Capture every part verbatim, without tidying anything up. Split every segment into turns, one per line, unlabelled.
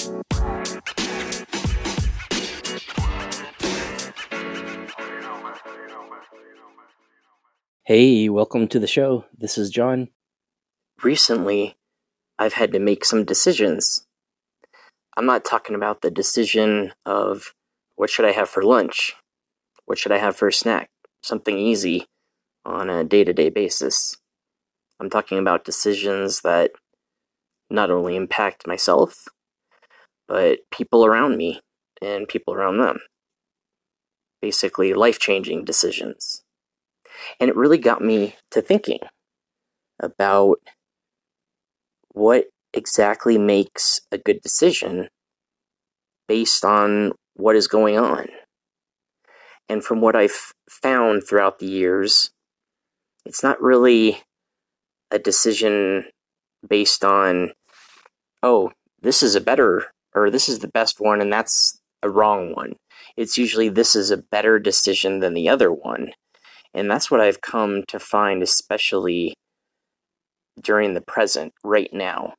Hey, welcome to the show. This is John. Recently, I've had to make some decisions. I'm not talking about the decision of what should I have for lunch? What should I have for a snack? Something easy on a day-to-day basis. I'm talking about decisions that not only impact myself, but people around me and people around them. Basically, life-changing decisions. And it really got me to thinking about what exactly makes a good decision based on what is going on. And from what I've found throughout the years, it's not really a decision based on, oh, this is a better, or this is the best one, and that's a wrong one. It's usually this is a better decision than the other one. And that's what I've come to find, especially during the present, right now.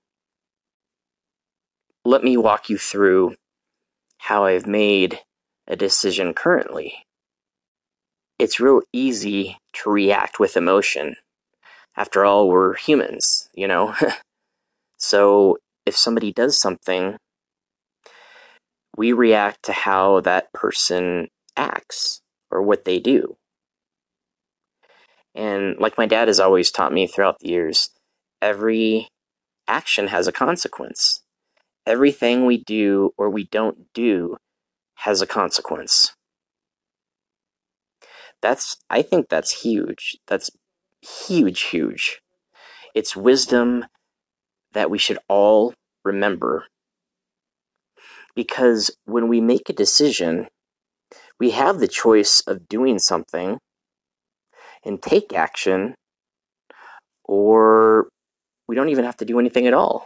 Let me walk you through how I've made a decision currently. It's real easy to react with emotion. After all, we're humans, you know? So if somebody does something, we react to how that person acts or what they do. And like my dad has always taught me throughout the years, every action has a consequence. Everything we do or we don't do has a consequence. That's, I think that's huge. That's huge, huge. It's wisdom that we should all remember. Because when we make a decision, we have the choice of doing something and take action, or we don't even have to do anything at all.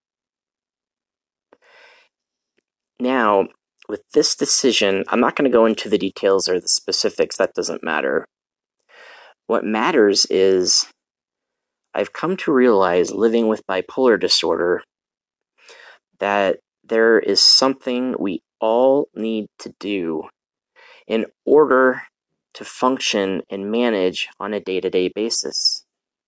Now, with this decision, I'm not going to go into the details or the specifics, that doesn't matter. What matters is I've come to realize, living with bipolar disorder, that there is something we all need to do in order to function and manage on a day-to-day basis.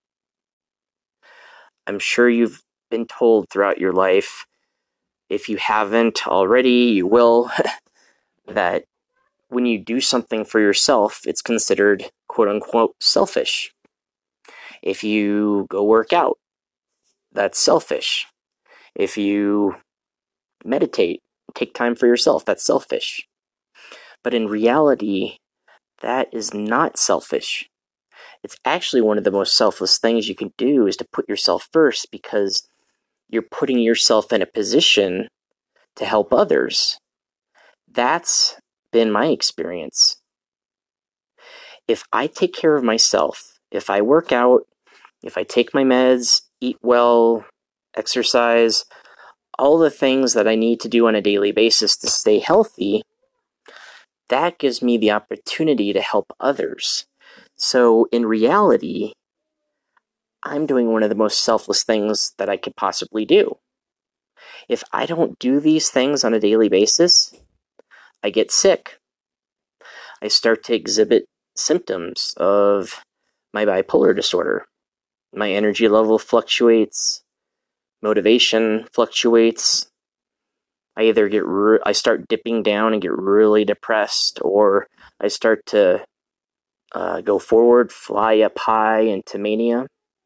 I'm sure you've been told throughout your life, if you haven't already, you will, that when you do something for yourself, it's considered quote-unquote selfish. If you go work out, that's selfish. If you meditate, take time for yourself, that's selfish. But in reality, that is not selfish. It's actually one of the most selfless things you can do is to put yourself first, because you're putting yourself in a position to help others. That's been my experience. If I take care of myself, if I work out, if I take my meds, eat well, exercise, all the things that I need to do on a daily basis to stay healthy, that gives me the opportunity to help others. So in reality, I'm doing one of the most selfless things that I could possibly do. If I don't do these things on a daily basis, I get sick. I start to exhibit symptoms of my bipolar disorder. My energy level fluctuates, motivation fluctuates. I either get re- I start dipping down and get really depressed, or I start to uh, go forward, fly up high into mania.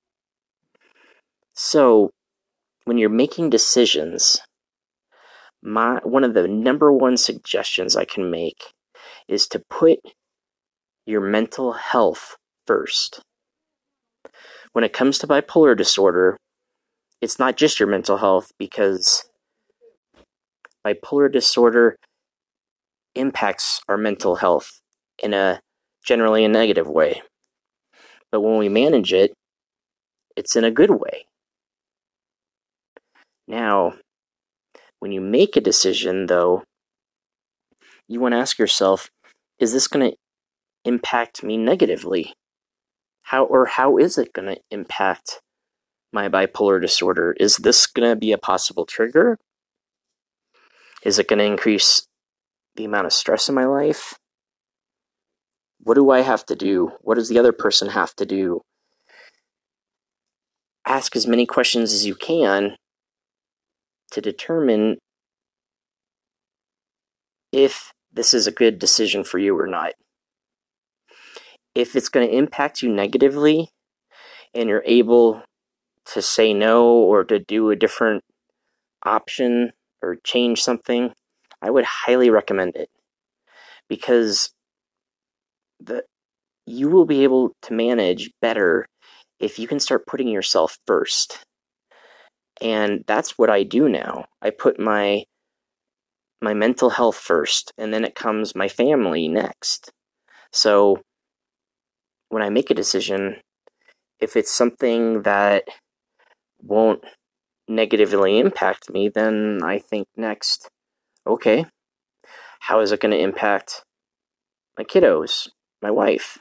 So, when you're making decisions, my one of the number one suggestions I can make is to put your mental health first. When it comes to bipolar disorder, it's not just your mental health, because bipolar disorder impacts our mental health in a generally a negative way. But when we manage it, it's in a good way. Now, when you make a decision, though, you want to ask yourself, is this going to impact me negatively? How or how is it going to impact my bipolar disorder? Is this going to be a possible trigger? Is it going to increase the amount of stress in my life? What do I have to do? What does the other person have to do? Ask as many questions as you can to determine if this is a good decision for you or not. If it's going to impact you negatively and you're able to say no or to do a different option or change something, I would highly recommend it, because the you will be able to manage better if you can start putting yourself first. And that's what I do now. I put my my mental health first, and then it comes my family next. So when I make a decision, if it's something that won't negatively impact me, then I think next, okay, how is it going to impact my kiddos, my wife?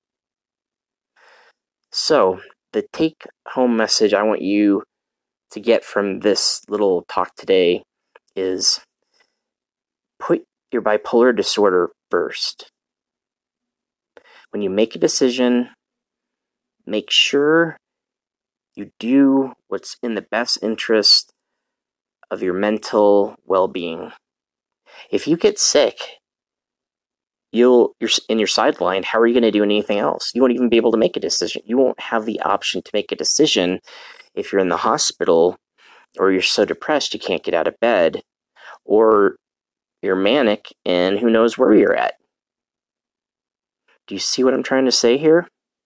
So the take-home message I want you to get from this little talk today is put your bipolar disorder first. When you make a decision, make sure you do what's in the best interest of your mental well-being. If you get sick, you'll you're in your sideline. How are you going to do anything else? You won't even be able to make a decision. You won't have the option to make a decision if you're in the hospital, or you're so depressed you can't get out of bed, or you're manic and who knows where you're at. Do you see what I'm trying to say here?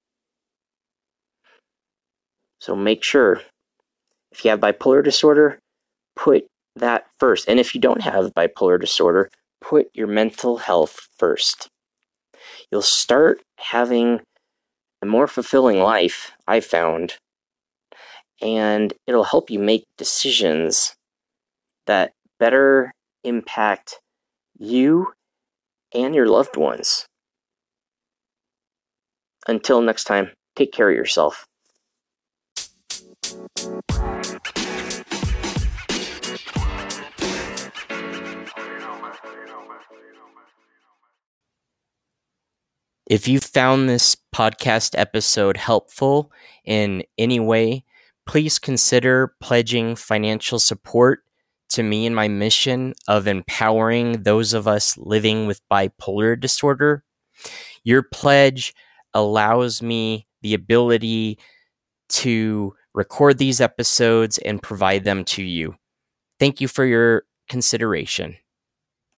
So make sure, if you have bipolar disorder, put that first. And if you don't have bipolar disorder, put your mental health first. You'll start having a more fulfilling life, I found, and it'll help you make decisions that better impact you and your loved ones. Until next time, take care of yourself. If you found this podcast episode helpful in any way, please consider pledging financial support to me and my mission of empowering those of us living with bipolar disorder. Your pledge allows me the ability to record these episodes and provide them to you. Thank you for your consideration.